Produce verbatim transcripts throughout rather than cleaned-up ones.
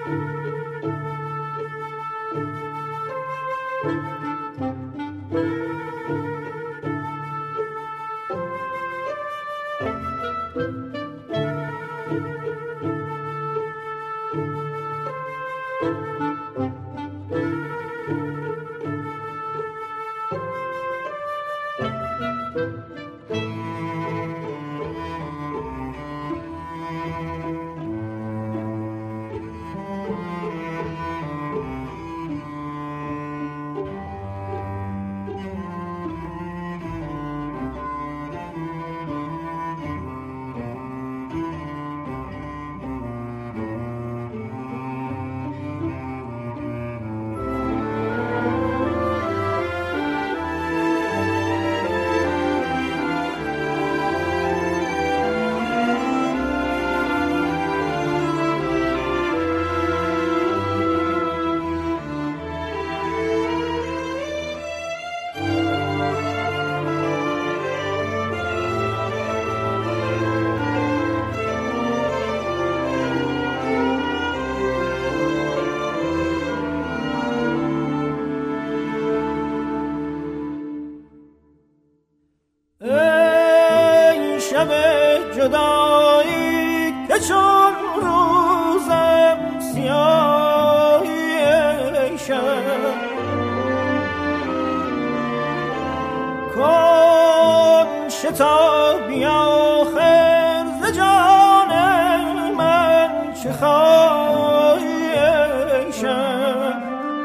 جدایی که چون روزم سیاهی شد کن شتابی آخر ز جان من چه خواهی شد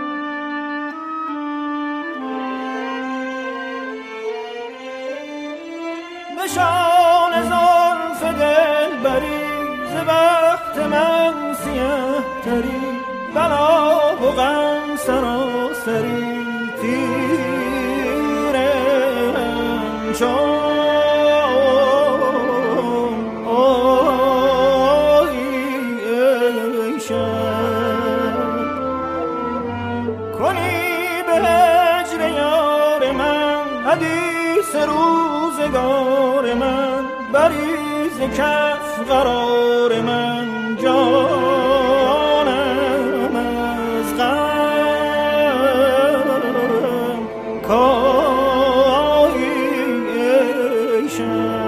نشان زلف دل بری ز بخت من سیه تری بلا و غم سراسری تیرم چون آیی ای شب کنی به هجر یار من حدیث روزگار من بری ز کف قرار من جانم از غم کایی ای شب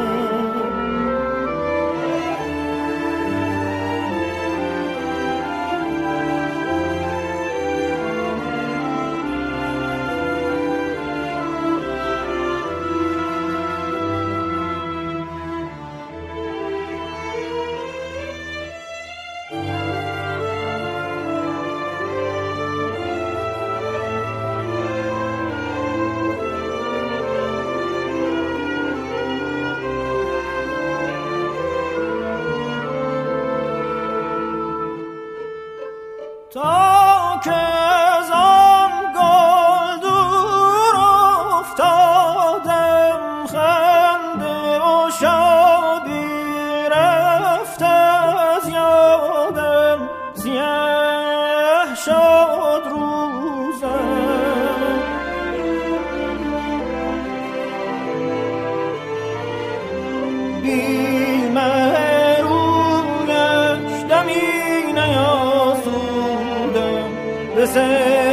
تا که از آن گل دور افتادم خنده و شادی رفت از یادم سیاه شد روزم بی مه رویش دمی نیاسودم به